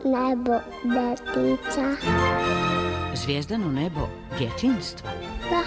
nebo detica. Zvijezdano nebo djetinjstva. Da.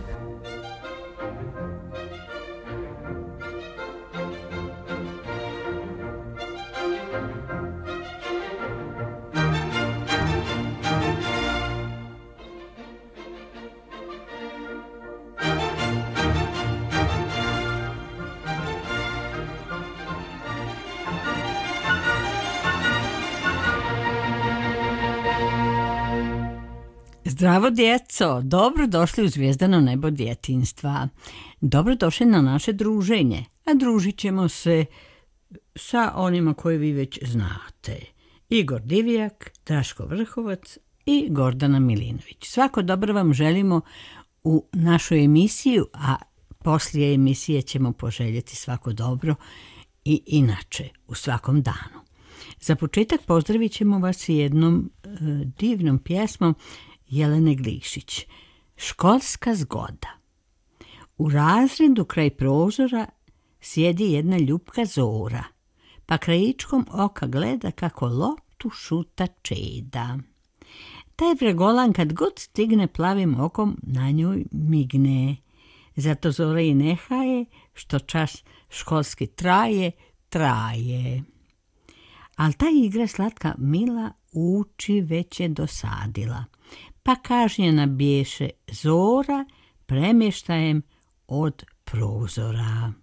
Zdravo djeco, dobrodošli u Zvijezdano nebo djetinjstva. Dobrodošli na naše druženje, a družit ćemo se sa onima koje vi već znate. Igor Divjak, Draško Vrhovac i Gordana Milinović. Svako dobro vam želimo u našu emisiju, a poslije emisije ćemo poželjeti svako dobro i inače u svakom danu. Za početak pozdravit ćemo vas jednom divnom pjesmom Jelene Glišić. Školska zgoda. U razredu kraj prozora sjedi jedna ljupka Zora, pa krajičkom oka gleda kako loptu šuta čeda. Taj vregolan kad god stigne plavim okom na njoj migne. Zato Zora i nehaje što čas školski traje. Al ta igra slatka mila uči već je dosadila. Pa kažnjena bješe Zora premještajem od prozora.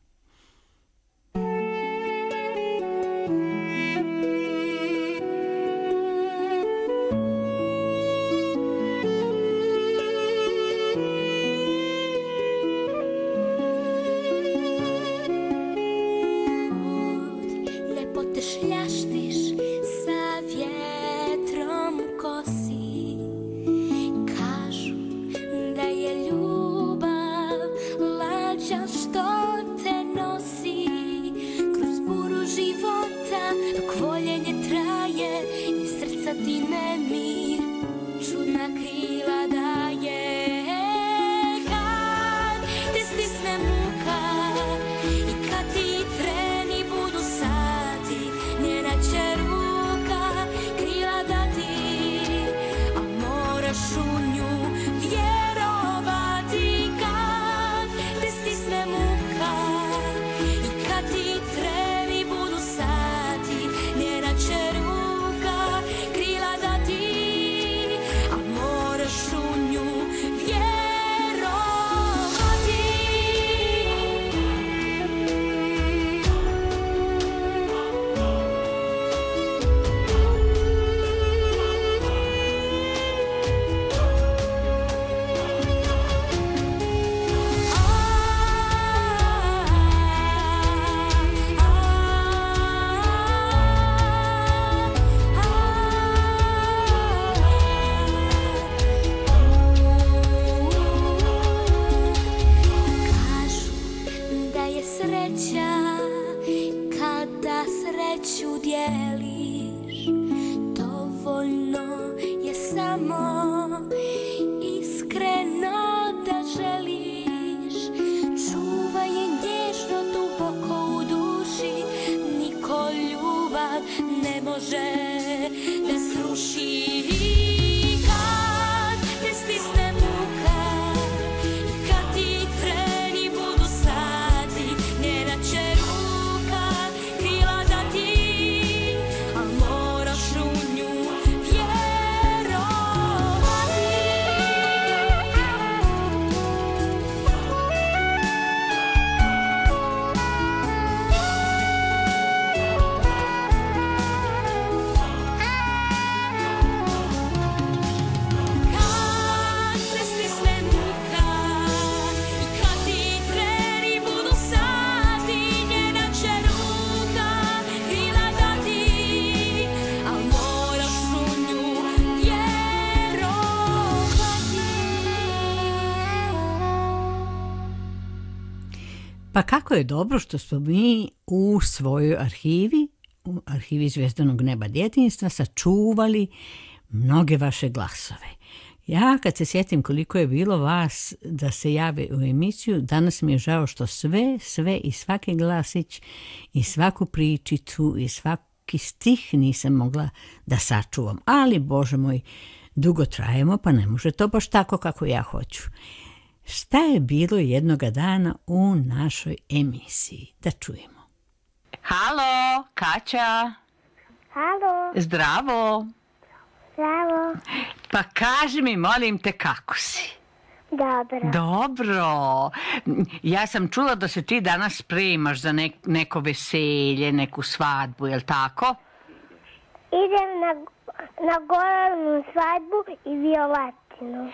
Pa kako je dobro što smo mi u svojoj arhivi, u arhivi Zvijezdanog neba djetinjstva, sačuvali mnoge vaše glasove. Ja kad se sjetim koliko je bilo vas da se jave u emisiju, danas mi je žao što sve i svaki glasić i svaku pričicu i svaki stih nisam mogla da sačuvam, ali Bože moj, dugo trajemo pa ne može to baš tako kako ja hoću. Šta je bilo jednoga dana u našoj emisiji? Da čujemo. Halo, Kaća. Halo, Zdravo. zdravo. Pa kaži mi, molim te, kako si? Dobro. Dobro. Ja sam čula da se ti danas spremaš za neko veselje, neku svadbu, jel tako? Idem na Goranu svadbu i Violetinu.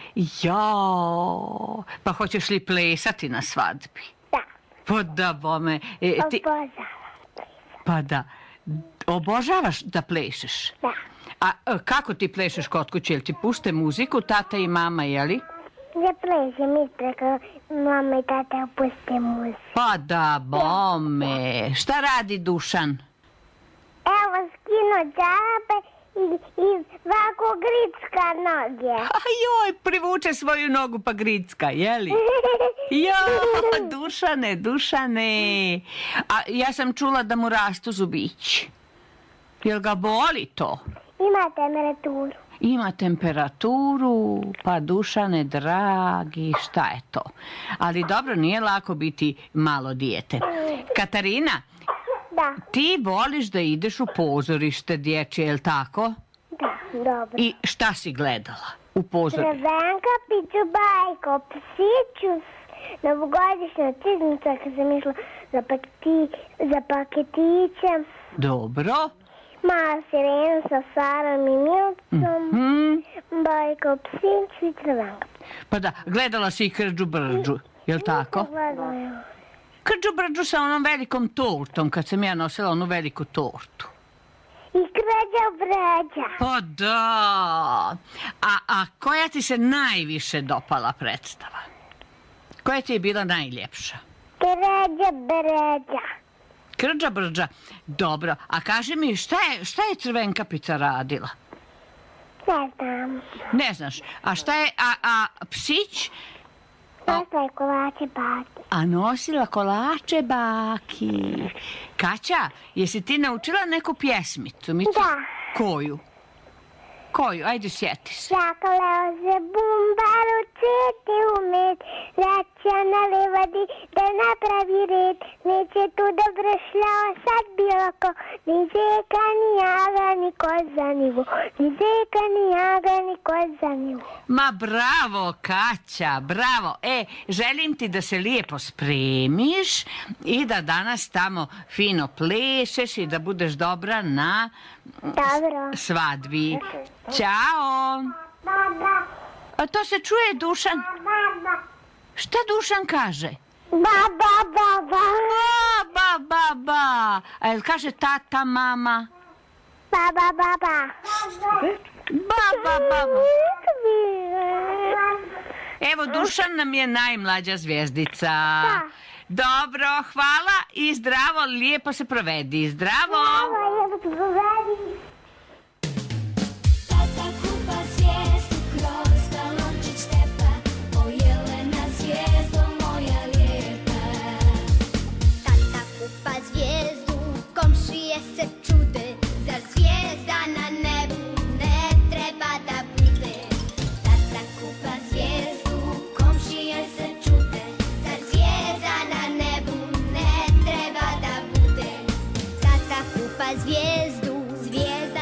Jo, pa hoćeš li plesati na svadbi? Da, Pa da, bome. obožavam. Pa da. Obožavaš da plešeš? Da, A kako ti plešeš kod kuće? Jel ti puste muziku, tata i mama, jeli? ne plešem ispred mama i tata puste muziku. Pa da, bome. Šta radi Dušan? Evo skino čarape i ovako gricka noge. A joj, privuče svoju nogu pa gricka, jeli? Jo, Dušane. A ja sam čula da mu rastu zubići. Jel ga boli to? Ima temperaturu. Ima temperaturu, pa Dušane dragi, šta je to? Ali dobro, nije lako biti malo dijete. Katarina, Da, ti voliš da ideš u pozorište dječje, jel tako? da, dobro. I šta si gledala u pozorištu? Crvenka, piću bajko, psiću, novogodišnja čiznica kad sam išla za paketiće. Dobro. Mala sirena sa Sarom i Milcom, bajko, psić i crvenka. Pa da, gledala si i Krđu Brđu, jel tako? Gledaju. Krđu Brđu sa onom velikom tortom, kad sam ja nosila onu veliku tortu. I Kređa Bređa. Pa da. A koja ti se najviše dopala predstava? Koja ti je bila najljepša? Kređa Bređa. Krđa Brđa. Dobro. A kaži mi, šta je Crvenkapica radila? Ne znam. Ne znaš. A šta je, a psić? Ostaje kolače baki. A nosila kolače baki. Kaća, jesi ti naučila neku pjesmicu? Da. Koju? Ajde, sjeti se. Zakaleo se bumbaru, cvjeti umet, vraća na livadi da napravi red. Neće tu dobro šljao sad bilo ko, ni zeka, ni jaga, ni koza, ni vo. Ni zeka, ni jaga, ni koza, ni vo. Ma bravo, Kaća, bravo. Želim ti da se lijepo spremiš i da danas tamo fino plešeš i da budeš dobra na Dobro. svadbi. Ćao. Baba, A to se čuje, Dušan? baba, Šta Dušan kaže? baba, baba, Ba. A jel kaže tata, mama? baba, baba. Ba. Evo, Dušan nam je najmlađa zvijezdica. Dobro, hvala i zdravo, lijepo se provedi. Zdravo. Tata kupa zvijezdu kroz balončić tepa, o jelena zvijezdo moja lijepa. Tata kupa zvijezdu, komšije se čude, zar zvijezda na nebu ne treba da bude. Tata kupa zvijezdu, komšije se čude, zar zvijezda na nebu ne treba da bude. Tata kupa zvijezdu, zvijezda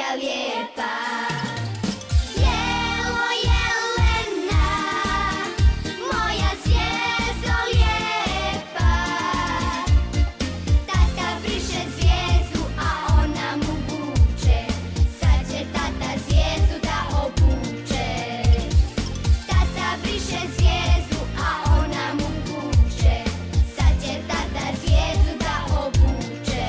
moja lijepa. Jelo jelena, moja zvijezdo lijepa. Tata briše zvijezdu, a ona mu buče. Sad će tata zvijezdu da obuče. Tata briše zvijezdu, a ona mu buče. Sad će tata zvijezdu da obuče.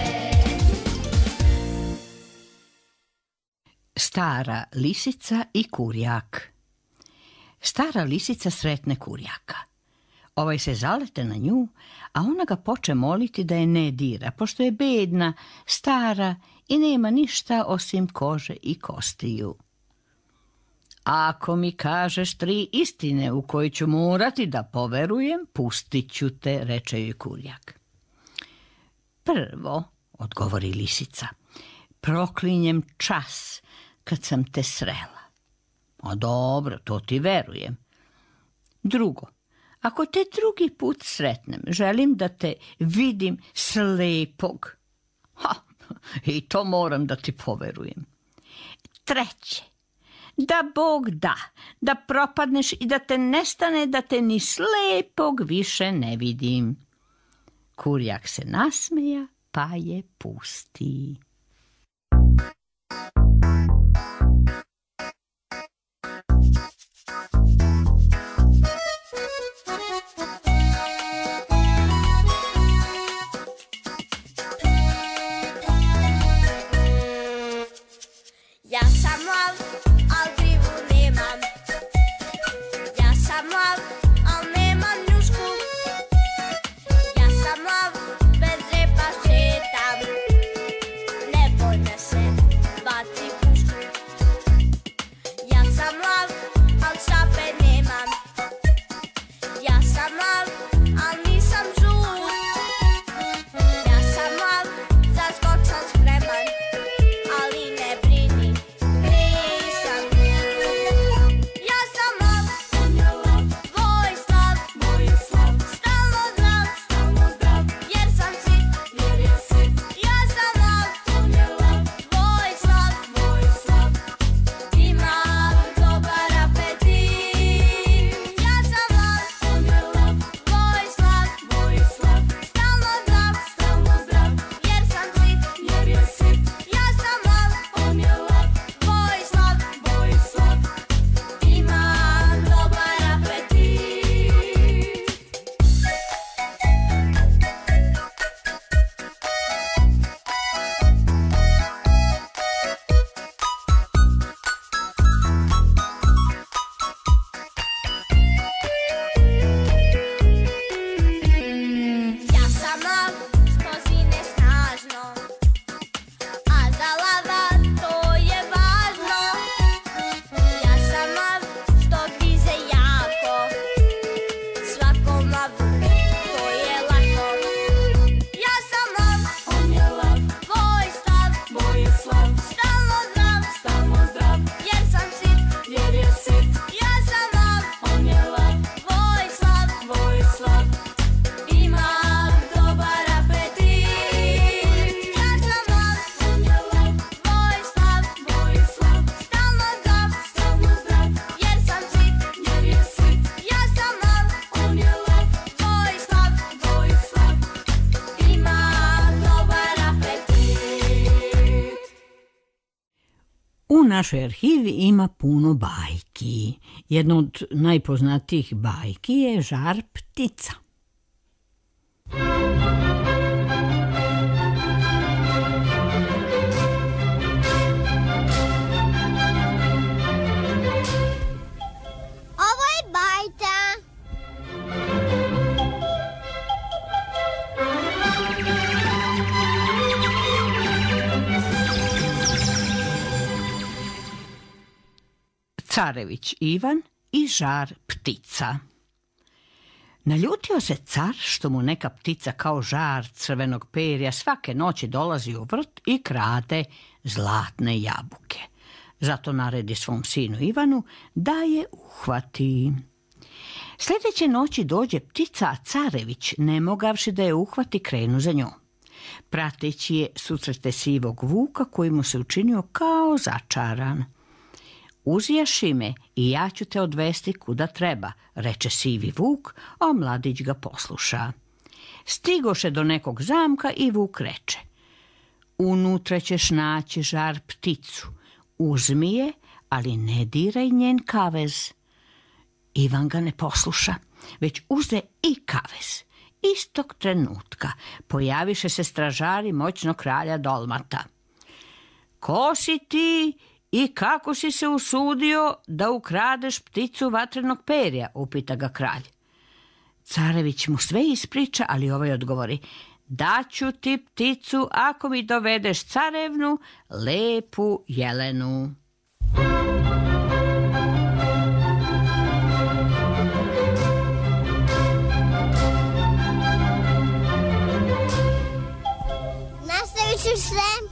Stara lisica i kurjak. Stara lisica sretne kurjaka. Ovaj se zalete na nju, a ona ga poče moliti da je ne dira, pošto je bedna, stara i nema ništa osim kože i kostiju. Ako mi kažeš 3 istine u koje ću morati da poverujem, pustit ću te, reče joj kurjak. Prvo, odgovori lisica, proklinjem čas kad sam te srela. O dobro, to ti verujem. Drugo, ako te drugi put sretnem, želim da te vidim slepog. Ha, i to moram da ti poverujem. Treće, da Bog da propadneš i da te nestane, da te ni slepog više ne vidim. Kurjak se nasmeja, pa je pusti. Ja sam lav, al grivu nemam. Ja sam lav, al nemam njušku. Ja sam lav, bez repa šetam. Ne boj me se, baci pušku. Ja sam lav, al šape nemam. Ja sam lav, al nisam žut. Ja sam lav, za skok sam spreman. Ali ne brini, nisam ljud. Ja sam lav, tvoj slav, stalno zdrav, jer sam sit. Ja sam lav, tvoj slav, imam dobar apetit. Ja sam lav, tvoj slav, stalno zdrav, jer sam sit. Ja sam lav, tvoj slav, imam dobar apetit. Ja sam lav, što zine snažno, a za lava to je važno. Ja sam lav, što grize jako, svakom lavu to je lako. Ja sam lav, tvoj stav, stalno zdrav, jer sam sit. Ja sam lav, tvoj slav, imam dobar apetit. Ja sam lav, tvoj slav, stalno zdrav, jer sam sit. Ja sam lav, tvoj slav, imam dobar apetit. U našoj arhivi ima puno bajki. Jedna od najpoznatijih bajki je Žar ptica. Ovo je bajta. Carević Ivan i Žar ptica. Naljutio se car što mu neka ptica kao žar crvenog perja svake noći dolazi u vrt i krade zlatne jabuke. Zato naredi svom sinu Ivanu da je uhvati. Sljedeće noći dođe ptica, a carević, ne mogavši da je uhvati, krenu za njom. Prateći je susrete sivog vuka koji mu se učinio kao začaran. Uzjaši me i ja ću te odvesti kuda treba, reče sivi vuk, a mladić ga posluša. Stigoše do nekog zamka i vuk reče: unutra ćeš naći žar pticu, uzmi je, ali ne diraj njen kavez. Ivan ga ne posluša, već uze i kavez. Istog trenutka pojaviše se stražari moćnog kralja Dolmata. Ko si ti i kako si se usudio da ukradeš pticu vatrenog perja, upita ga kralj. Carević mu sve ispriča, ali ovaj odgovori: daću ti pticu ako mi dovedeš carevnu, lepu jelenu. Nastavit ću se.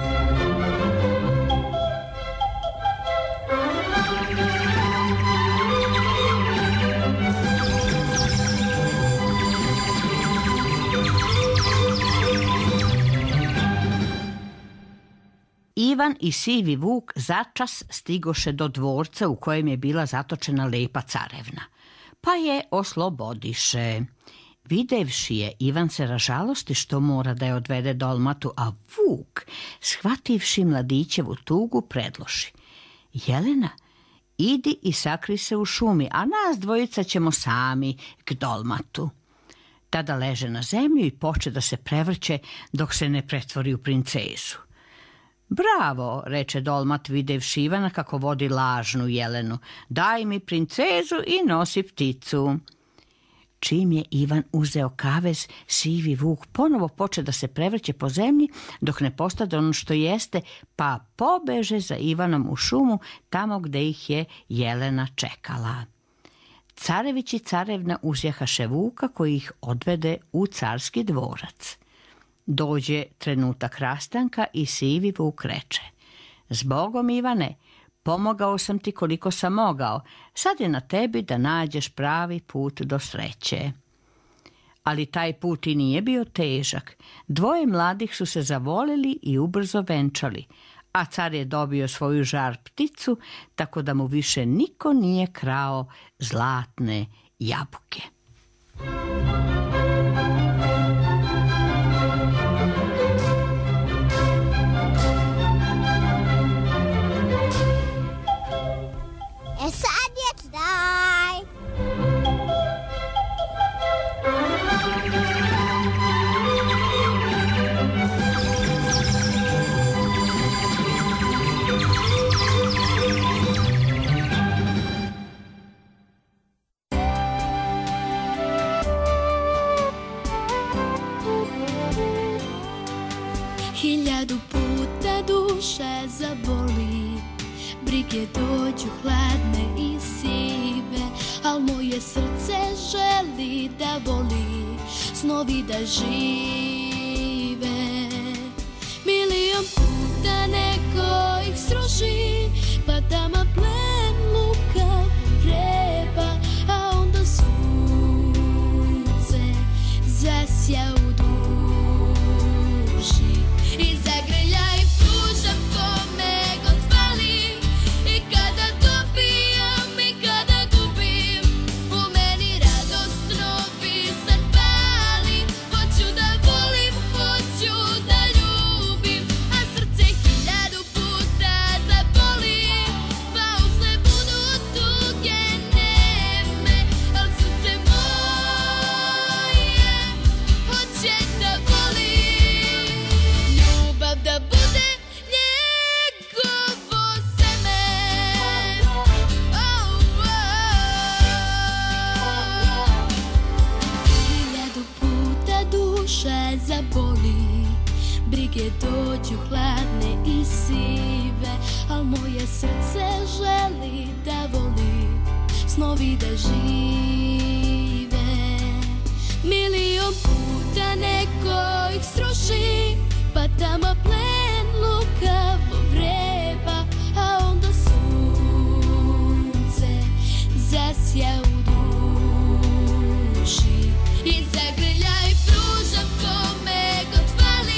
Ivan i sivi vuk začas stigoše do dvorca u kojem je bila zatočena lepa carevna, pa je oslobodiše. Videvši je, Ivan se ražalosti što mora da je odvede Dolmatu, a vuk, shvativši mladićevu tugu, predloži: Jelena, idi i sakri se u šumi, a nas dvojica ćemo sami k Dolmatu. Tada leže na zemlju i poče da se prevrće dok se ne pretvori u princezu. Bravo, reče Dolmat videvši Ivana kako vodi lažnu jelenu, daj mi princezu i nosi pticu. Čim je Ivan uzeo kavez, sivi vuk ponovo poče da se prevrće po zemlji dok ne postade ono što jeste, pa pobeže za Ivanom u šumu tamo gde ih je jelena čekala. Carević i carevna uzjahaše vuka koji ih odvede u carski dvorac. Dođe trenutak rastanka i sivi vuk reče: Zbogom, Ivane, pomogao sam ti koliko sam mogao, sad je na tebi da nađeš pravi put do sreće. Ali taj put i nije bio težak. Dvoje mladih su se zavolili i ubrzo venčali, a car je dobio svoju žar pticu, tako da mu više niko nije krao zlatne jabuke. Sad je taj. Hiljadu puta duša zaboli, brige dođu hladne i sive, al moje srce želi da voli, snovi da žive. Milion puta neko ih sruši, pa tama plen luka vreba, a onda sunce zasja u duši i zagrlja i pružam kome god fali. I kada dobijam i kada gubim, u meni radost novi sad pali. Hoću da volim, hoću da ljubim, a srce hiljadu puta zaboli. Pa usle budu tuge neme, al srce moje hoće da voli. Ljubav da bude njegovo seme. Hiljadu puta duša zaboli, brige dođu hladne i sive, al moje srce želi da voli, snovi da žive. Milion puta neko ih sruši, pa tamo plen lukavo vreba, a onda sunce zasja u duši i zagrlja i pružam kome god fali.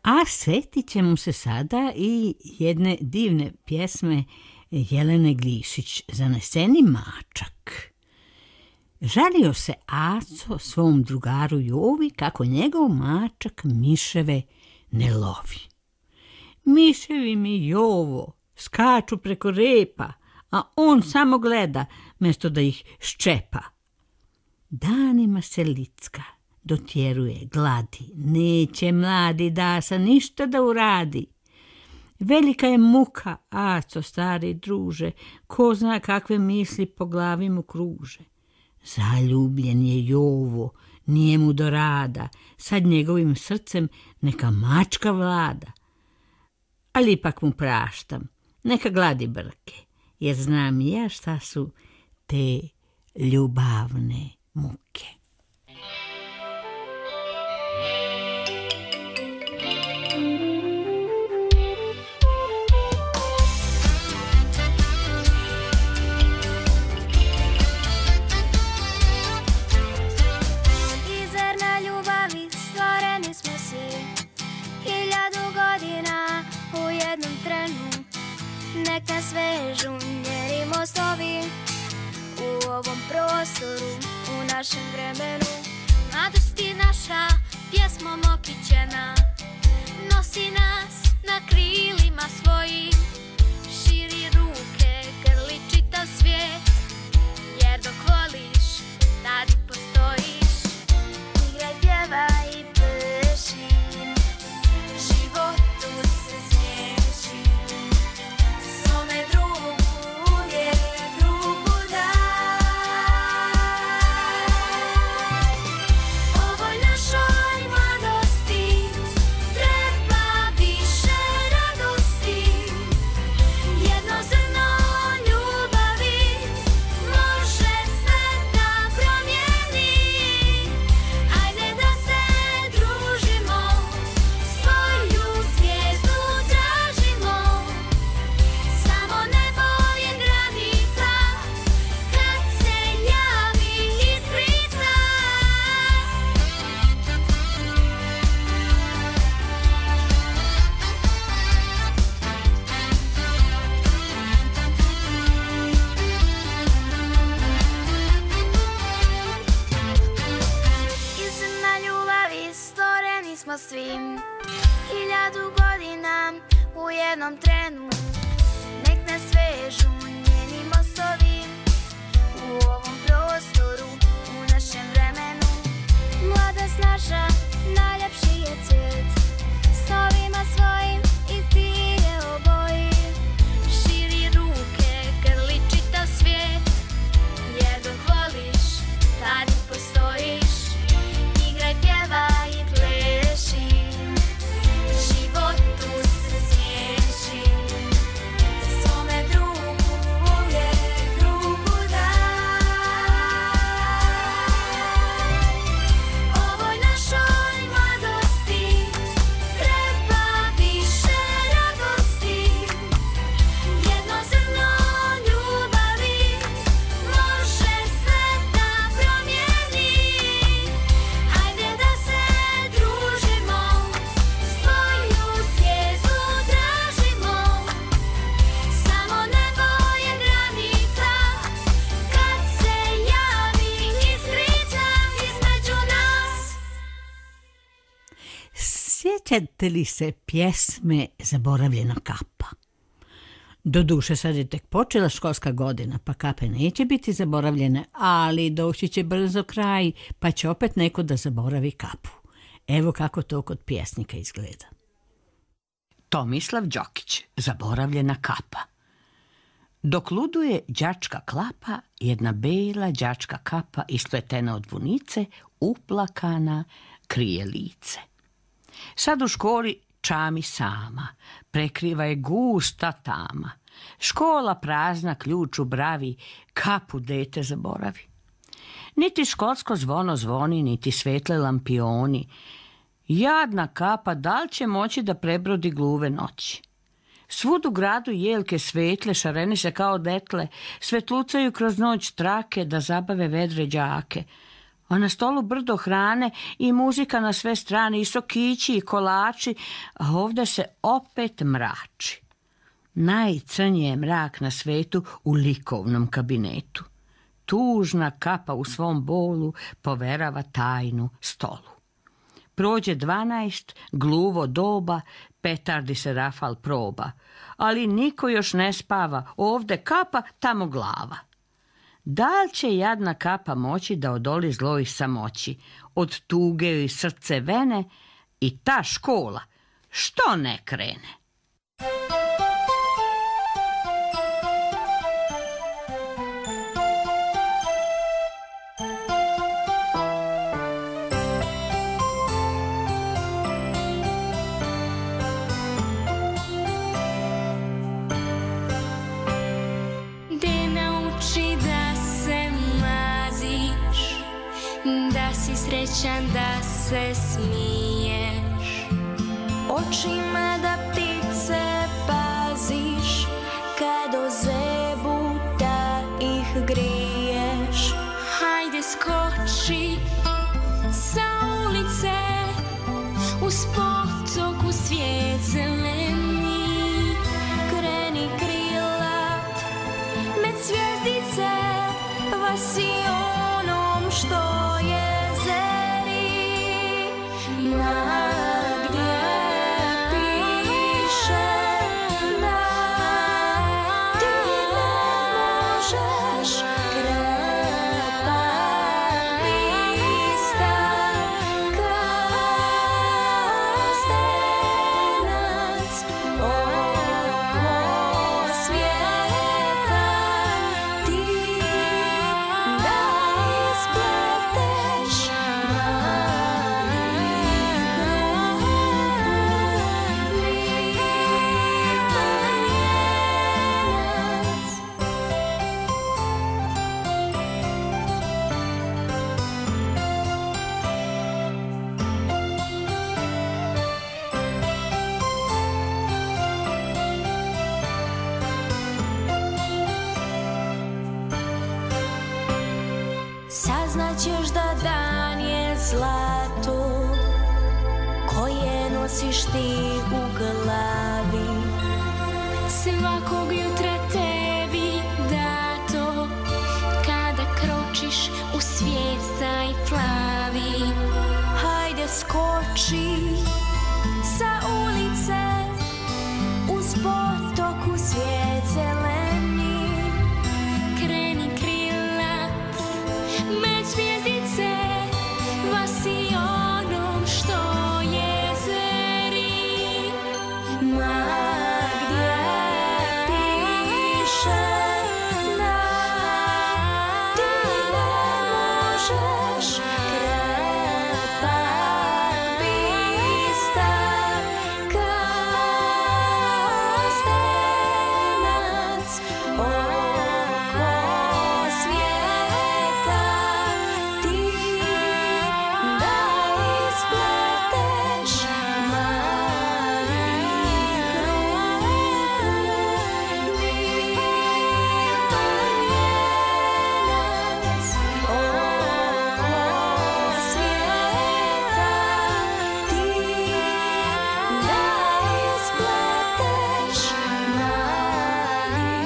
A setit ćemo se sada i jedne divne pjesme Jelene Glišić, Zaneseni mačak. Žalio se Aco svom drugaru Jovi kako njegov mačak miševe ne lovi. Miševi mi, Jovo, skaču preko repa, a on samo gleda, mjesto da ih ščepa. Danima se licka, dotjeruje, gladi, neće mladi Dasa ništa da uradi. Velika je muka, Aco, stari druže, ko zna kakve misli po glavi mu kruže. Zaljubljen je Jovo, nije mu do rada, sad njegovim srcem neka mačka vlada. Ali ipak mu praštam, neka gladi brke, jer znam i ja šta su te ljubavne muke. Neka svežu njeni mostovi u ovom prostoru, u našem vremenu. Mladosti naša pjesmom okićena nosi nas na krilima svojim, širi ruke, grli čitav svijet, jer dok voliš, tad i postojiš. Igraj, pjevaj i pleši, životu se smiješi. Svim 1000 godina u jednom trenu, nek nas vežu njeni mostovi u ovom prostoru, u našem vremenu. Mladost naša najljepši je cvijet, snovima svojim i ti je oboji. Širi ruke, grli čitav svijet, jer dok voliš, tad i postojiš. Igraj, pjevaj i pleši, životu se smiješi. Svome drugu uvijek ruku daj. Ovoj našoj mladosti treba više radosti. Jedno zrno ljubavi može sve da promijeni. Hajde da se družimo, svoju zvijezdu tražimo. Samo nebo je granica, kad se javi iskrica između nas. Sjećate li se pjesme Zaboravljena kapa? Doduše, sad je tek počela školska godina, pa kape neće biti zaboravljene, ali doći će brzo kraj, pa će opet neko da zaboravi kapu. Evo kako to kod pjesnika izgleda. Tomislav Đokić, Zaboravljena kapa. Dok luduje đačka klapa, jedna bela đačka kapa ispletena od vunice, uplakana, krije lice. Sad u školi čami sama, prekriva je gusta tama. Škola prazna, ključ u bravi, kapu dete zaboravi. Niti školsko zvono zvoni, niti svetle lampioni. Jadna kapa, da li će moći da prebrodi gluve noći? Svud u gradu jelke svetle, šareni se kao detle, svetlucaju kroz noć trake da zabave vedre đake. a na stolu brdo hrane i muzika na sve strane, i sokići i kolači, a ovdje se opet mrači. Najcrnji je mrak na svetu u likovnom kabinetu. Tužna kapa u svom bolu poverava tajnu stolu. Prođe 12, gluvo doba, petardi se rafal proba, ali niko još ne spava, ovde kapa, tamo glava. Da li će jadna kapa moći da odoli zloj samoći, od tuge i srce vene, i ta škola, što ne krene? Srećan da se smiješ, očima da ptice paziš, kad ozebu da ih griješ. Hajde skoči sa ulice, uz potok u svijet zeleni, kreni krilat med zvjezdice, vasi onom što je. Saznaćeš da dan je zlato koje nosiš ti u glavi, svakog jutra tebi dato, kada kročiš u svijet taj plavi. Hajde skoči sa ulice, uz potok u svijet zeleni, kreni krilat med zvjezdice, vasi onom što je zeri. Ma gdje piše da ti ne možeš krepat pista kao stenac oko svijeta, ti da ispleteš malih ruku, ni tamjenac oko svijeta, ti da ispleteš malih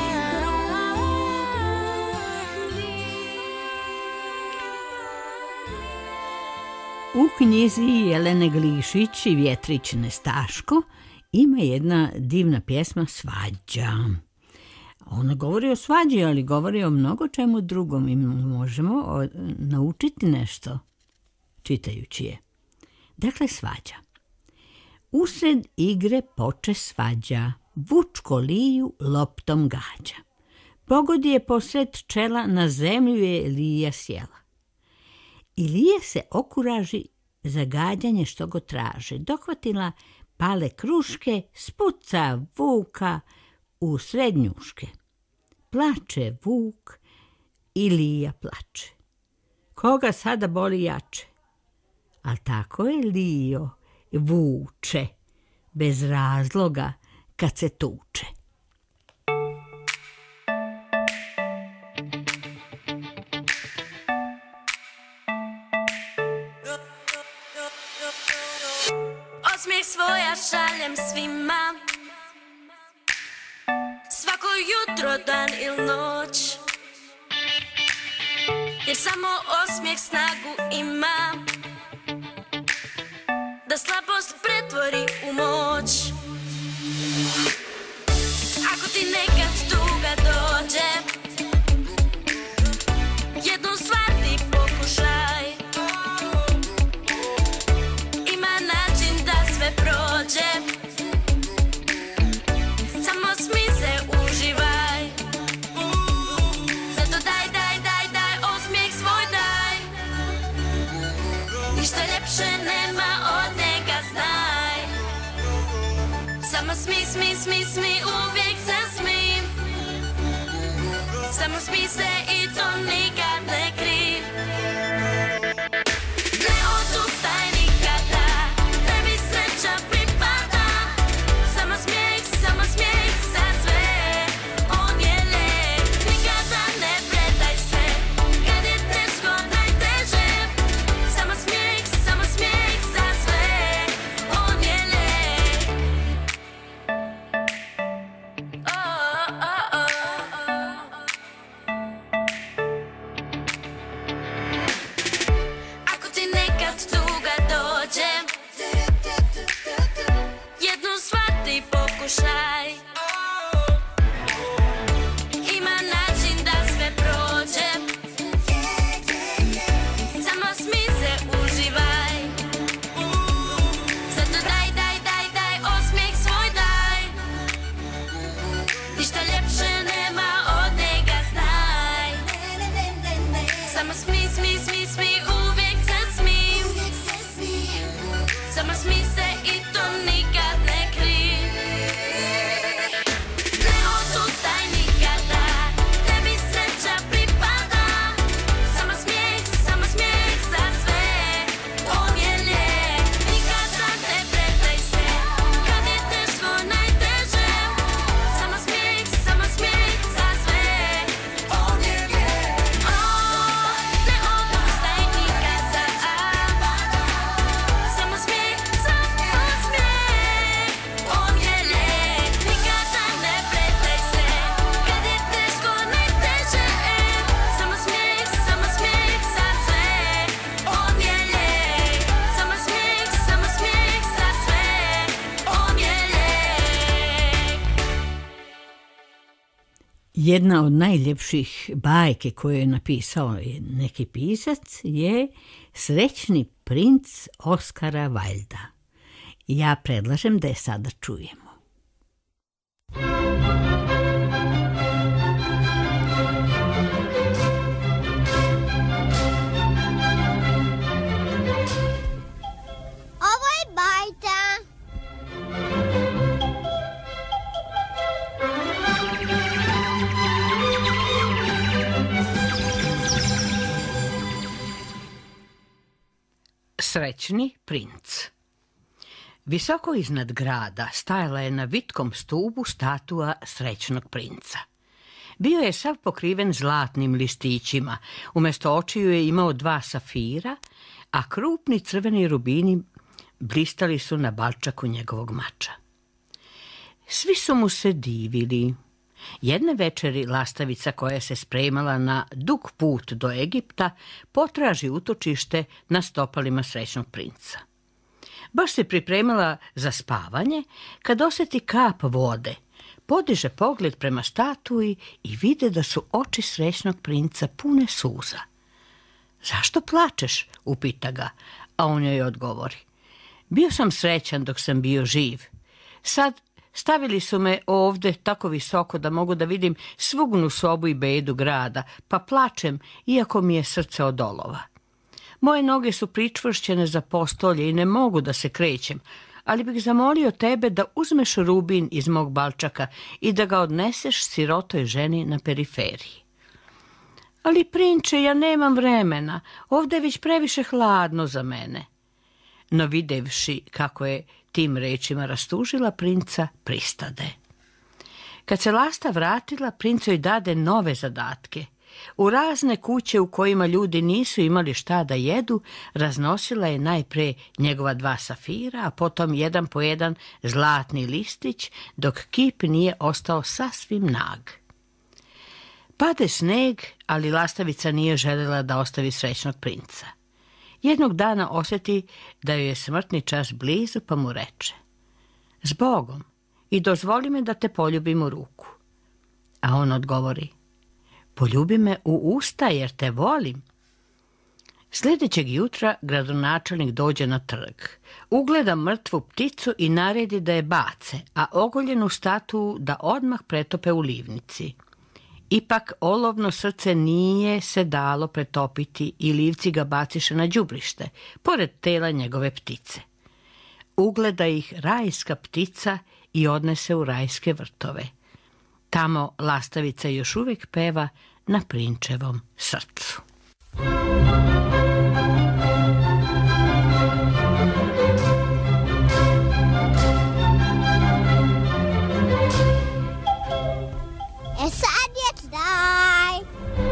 U knjizi Jelene Glišić i Vjetrić Nestaško ima jedna divna pjesma Svađa. Ona govori o svađi, ali govori o mnogo čemu drugom i možemo naučiti nešto čitajući je. Dakle, svađa. Usred igre poče svađa, Vučko Liju loptom gađa. Pogodi je posred čela, na zemlju je Lija sjela. I Lija se okuraži za gađanje što go traži. Dohvatila pale kruške, spuca Vuka u srednjuške. Plače Vuk i Lija plače. Koga sada boli jače? Al tako je Lijo vuče, bez razloga kad se tuče. Osmijeh svoja šaljem svima, svako jutro, dan ili noć, jer samo osmijeh snagu ima da slabost pretvori u moć. Ako ti nekad tuga dođe, jednu stvar ti pokušaj, ima način da sve prođe, samo smij se, uživaj. Zato daj osmijeh svoj daj, ništa ljepše nema od njega, znaj. Samo smij, uvijek se smij, samo smij se i to nikad ne kri. Ne odustaj nikada, tebi sreća pripada, samo smijeh za sve, on je lijek. Nikada ne predaj se, kad je teško najteže, samo smijeh za sve, on je lijek. Ako ti nekad tuga dođe, jednu stvar ti pokušaj, ima način da sve prođe, samo smij se, uživaj. Zato daj osmijeh svoj daj, ništa ljepše nema od njega, znaj. Samo smij, uvijek se smij, samo smij se i to nikad ne kri. Ne odustaj nikada, tebi sreća pripada, samo smijeh za sve, on je lijek. Nikada ne predaj se, kad je teško najteže, samo smijeh za sve, on je lijek. Ne odustaj nikada, samo smijeh za sve, on je lijek. Nikada ne predaj se, kad je teško najteže, samo smijeh za sve, on je lijek. Samo smijeh za sve, on je lijek. Jedna od najljepših bajke koju je napisao neki pisac je Srećni princ Oskara Vailda. Ja predlažem da je sada čujemo. Ovo je bajta. Srećni princ. Visoko iznad grada stajala je na vitkom stubu statua srećnog princa. Bio je sav pokriven zlatnim listićima, umjesto očiju je imao 2 safira, a krupni crveni rubini blistali su na balčaku njegovog mača. Svi su mu se divili. Jedne večeri lastavica koja se spremala na dug put do Egipta potraži utočište na stopalima srećnog princa. Baš se pripremila za spavanje kad osjeti kap vode. Podiže pogled prema statui i vide da su oči srećnog princa pune suza. Zašto plačeš? Upita ga, a on joj odgovori. Bio sam srećan dok sam bio živ. Sad stavili su me ovdje tako visoko da mogu da vidim svugnu sobu i bedu grada, pa plačem iako mi je srce od olova. Moje noge su pričvršćene za postolje i ne mogu da se krećem, ali bih zamolio tebe da uzmeš rubin iz mog balčaka i da ga odneseš sirotoj ženi na periferiji. Ali prinče, ja nemam vremena, ovdje je već previše hladno za mene. No videvši kako je tim rečima rastužila princa, pristade. Kad se lasta vratila, princ joj dade nove zadatke. U razne kuće u kojima ljudi nisu imali šta da jedu, raznosila je najpre njegova 2 safira, a potom jedan po jedan zlatni listić, dok kip nije ostao sasvim nag. Pade sneg, ali lastavica nije željela da ostavi srećnog princa. Jednog dana osjeti da joj je smrtni čas blizu, pa mu reče: "Zbogom, i dozvoli me da te poljubim u ruku." A on odgovori: "Poljubi me u usta jer te volim." Sljedećeg jutra gradonačelnik dođe na trg, ugleda mrtvu pticu i naredi da je bace, a ogoljenu statu da odmah pretope u livnici. Ipak olovno srce nije se dalo pretopiti i livci ga baciše na đubrište, pored tela njegove ptice. Ugleda ih rajska ptica i odnese u rajske vrtove. Tamo lastavica još uvijek peva na prinčevom srcu. Sad je kraj.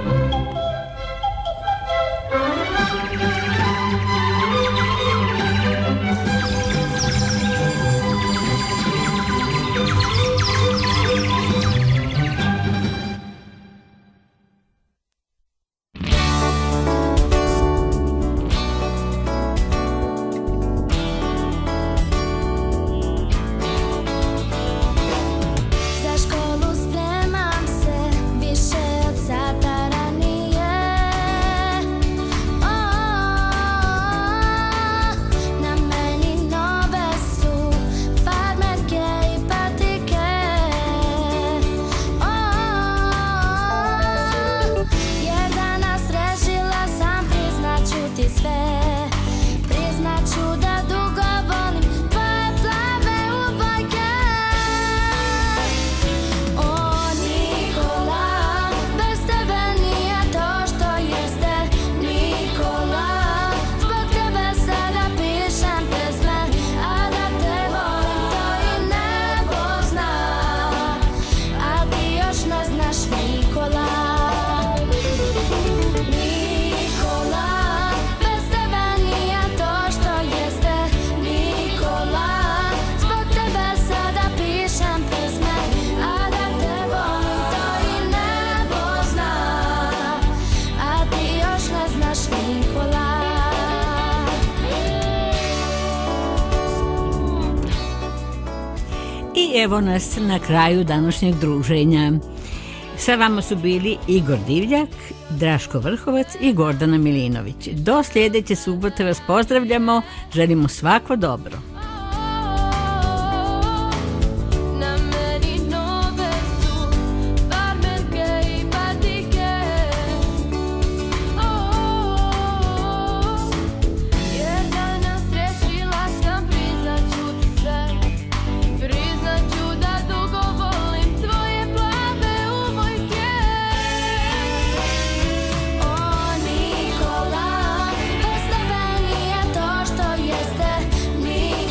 I evo nas na kraju današnjeg druženja. Sa vama su bili Igor Divljak, Draško Vrhovac i Gordana Milinović. Do sljedeće subote vas pozdravljamo, želimo svako dobro. Nikola, bez tebe nije to što jeste.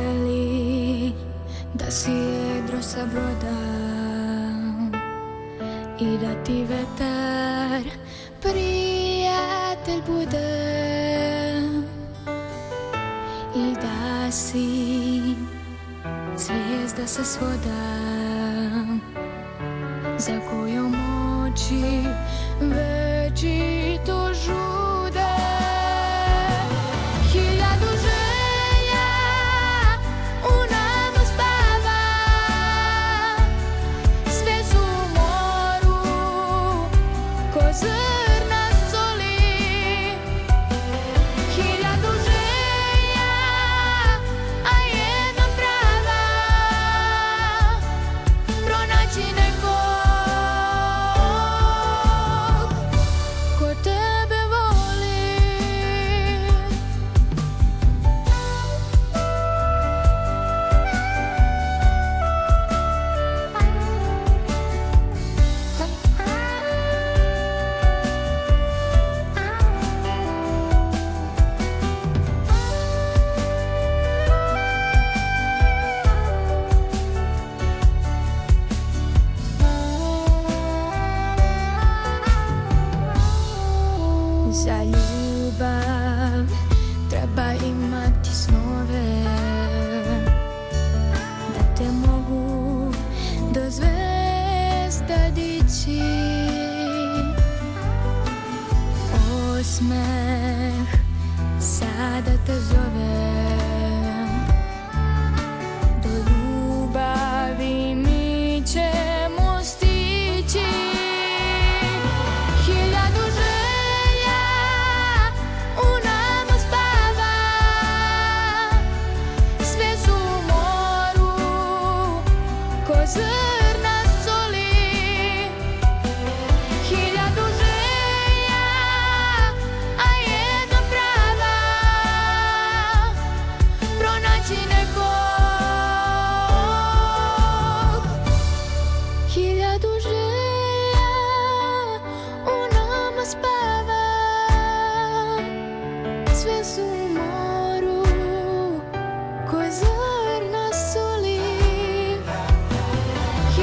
veli da si jedro sa broda i da ti vetar prijatelj bude i da si zvijezda sa svoda za kojom oči večito žude. Hiljadu želja u nama spava, sve su u moru ko zrna soli. Hiljadu želja, a jedna prava, pronaći nekog ko tebe voli. Za ljubav treba imati snove da te mogu do zvezda dići. Osmeh sada te zove, do ljubavi mi ćemo stići. Hiljadu želja u nama spava, sve su u moru ko zrna soli. Hiljadu želja, a jedna prava, pronaći nekog. Hiljadu želja u nama spava, sve su u moru ko zrna soli.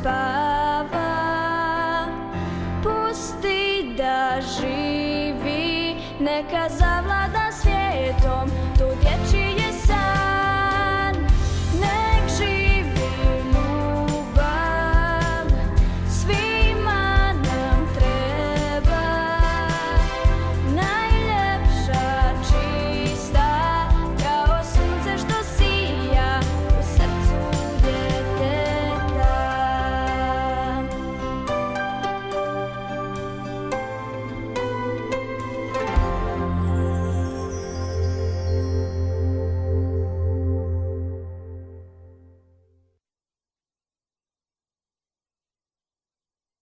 spava, pusti da živi, neka zavlada svijetom.